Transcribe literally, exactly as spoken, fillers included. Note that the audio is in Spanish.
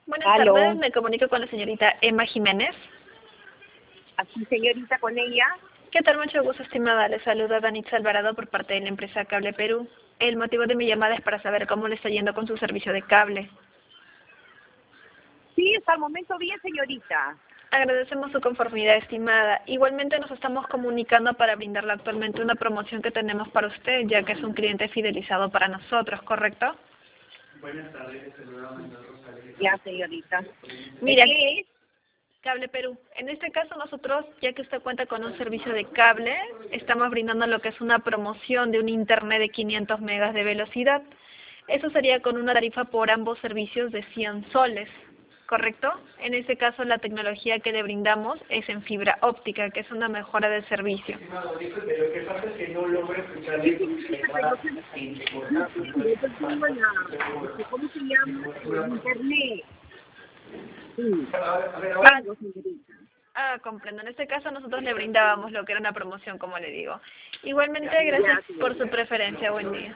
Buenas Aló. tardes, me comunico con la señorita Emma Jiménez. Aquí, señorita, con ella. ¿Qué tal? Mucho gusto, estimada. Le saluda Danitza Alvarado por parte de la empresa Cable Perú. El motivo de mi llamada es para saber cómo le está yendo con su servicio de cable. Sí, hasta el momento bien, señorita. Agradecemos su conformidad, estimada. Igualmente nos estamos comunicando para brindarle actualmente una promoción que tenemos para usted, ya que es un cliente fidelizado para nosotros, ¿correcto? Buenas tardes, saluda Manuel Rosales. Ya, señorita. Mira, ¿Qué es? Cable Perú. En este caso nosotros, ya que usted cuenta con un servicio de cable, estamos brindando lo que es una promoción de un internet de quinientos megas de velocidad. Eso sería con una tarifa por ambos servicios de cien soles, ¿correcto? En este caso la tecnología que le brindamos es en fibra óptica, que es una mejora del servicio. Estimado, disculpe, lo que pasa es que no logro escucharle porque está entrecortado. Yo tengo la, este, ¿cómo se llama? El internet. Sí. A ver, a ver, Ah, Tengo, señorita. ah, comprendo. En este caso nosotros le brindábamos lo que era una promoción, como le digo. Igualmente, gracias por su preferencia. Buen día.